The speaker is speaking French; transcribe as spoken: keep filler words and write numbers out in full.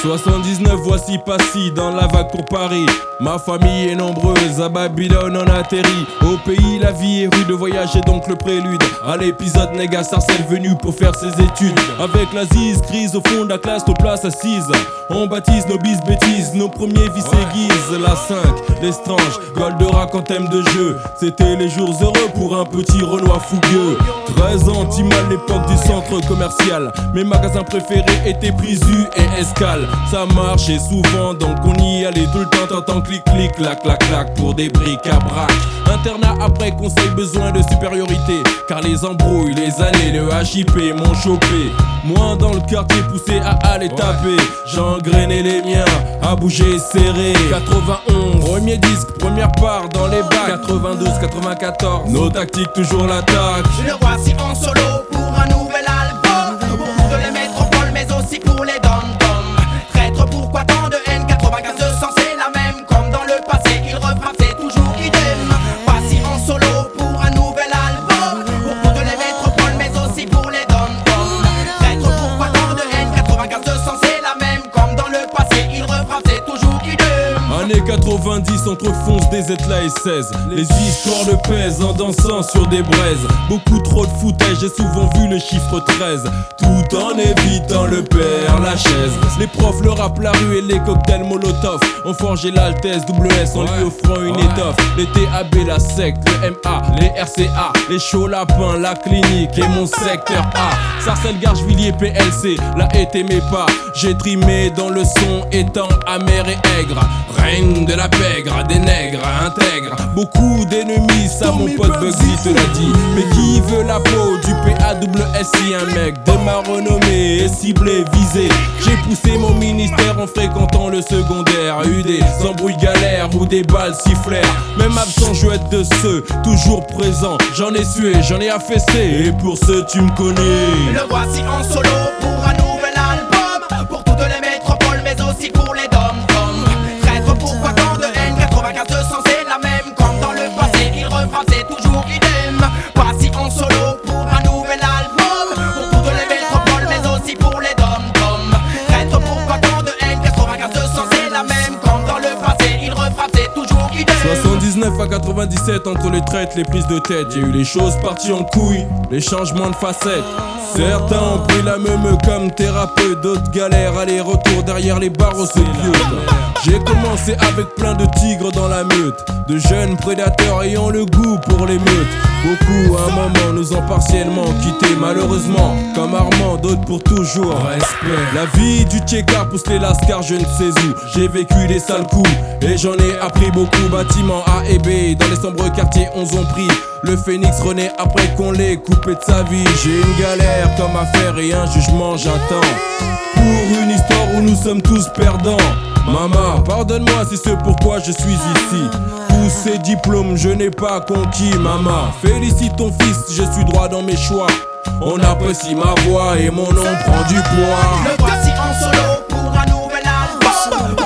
soixante-dix-neuf, voici Passy dans la vague pour Paris. Ma famille est nombreuse, à Babylone on atterrit. Au pays la vie est rude, le voyage est donc le prélude à l'épisode Néga Sarcelle venu pour faire ses études. Avec la zise, crise au fond de la classe, nos places assises. On baptise nos bis bêtises, nos premiers vices aiguisent. La cinq, l'estrange, Goldorak en thème de jeu. C'était les jours heureux pour un petit Renoir fougueux. Treize ans, Timal, l'époque du centre commercial. Mes magasins préférés étaient Prisu et Escale. Ça marchait souvent donc on y allait tout le temps. T'entends clic clic, clac clac clac pour des briques à brac. Internat après conseil, besoin de supériorité. Car les embrouilles, les années, le H I P m'ont chopé. Moi dans le quartier poussé à aller taper. J'engrainais les miens, à bouger serré. quatre-vingt-onze, premier disque, première part dans les bacs. quatre-vingt-douze, quatre-vingt-quatorze, nos tactiques toujours l'attaque. Le voici en solo pour un nouvel album. Pour toutes les métropoles mais aussi pour les dom-toms. Traître, pourquoi tant de haine? Quatre-vingt-quinze deux cents c'est la même. Comme dans le passé il refrappe, c'est toujours idem. Voici en solo pour un nouvel album. Pour toutes les métropoles mais aussi pour les dom-toms. Traître, pourquoi tant de haine? Quatre-vingt-quinze deux cents c'est la même. Comme dans le passé il refrappe, c'est toujours idem. Années quatre-vingt-dix, entre fonce des étlas et seize. Les histoires le pèsent en dansant sur des braises. Beaucoup trop de foutaise, j'ai souvent vu le chiffre treize. Tout en évitant le père Lachaise. Les profs, le rap, la rue et les cocktails molotov ont forgé l'Altesse double S en lui offrant une étoffe. Les T A B, la secte, le M A, les R C A, les chauds lapins, la clinique et mon secteur A. Sarcelles, Garcheville, P L C, là été mes pas. J'ai trimé dans le son étant amer et aigre. Règne de la pègre, des nègres intègres. Beaucoup d'ennemis, ça mon pote Bugsy te l'a dit. Mais qui veut la peau du P A W S I? Un mec de ma renommée est ciblé, visé. J'ai poussé mon ministère en fréquentant le secondaire. Eu des embrouilles galères ou des balles sifflèrent. Même absent, je veux être de ceux toujours présents. J'en ai sué, j'en ai affaissé. Et pour ceux tu me connais. Le voici en solo pour un nouvel album. Pour toutes les métropoles mais aussi pour les dom-toms. Traître, pourquoi tant de haine? Quatre-vingt-quinze deux cents c'est la même. Comme dans le passé il refrappe, c'est toujours idem. Voici en solo pour un nouvel album. Pour toutes les métropoles mais aussi pour les dom-toms. Traître, pourquoi tant de haine? Quatre-vingt-quinze deux cents c'est la même. Comme dans le passé il refrappe, c'est toujours idem. soixante-dix-neuf à quatre-vingt-dix-sept, entre les traites, les prises de tête, j'ai eu les choses parties en couilles, les changements de facettes. Certains ont pris la meule comme thérapeute, d'autres galèrent, aller-retour derrière les barreaux se pieutent. J'ai commencé avec plein de tigres dans la meute, de jeunes prédateurs ayant le goût pour les meutes. Beaucoup à un moment nous ont partiellement quittés, malheureusement, comme Armand, d'autres pour toujours. Respect. La vie du tchéka pousse les lascars, je ne sais où. J'ai vécu des sales coups et j'en ai appris beaucoup. Bâtiments A et B, dans les sombres quartiers on ont pris. Le phénix renaît après qu'on l'ait coupé de sa vie. J'ai une galère comme affaire et un jugement j'attends. Pour une histoire où nous sommes tous perdants. Maman, pardonne-moi si c'est pourquoi je suis ici. Tous ces diplômes je n'ai pas conquis. Maman, félicite ton fils, je suis droit dans mes choix. On apprécie ma voix et mon nom prend du poids. Le voici en solo pour un nouvel album.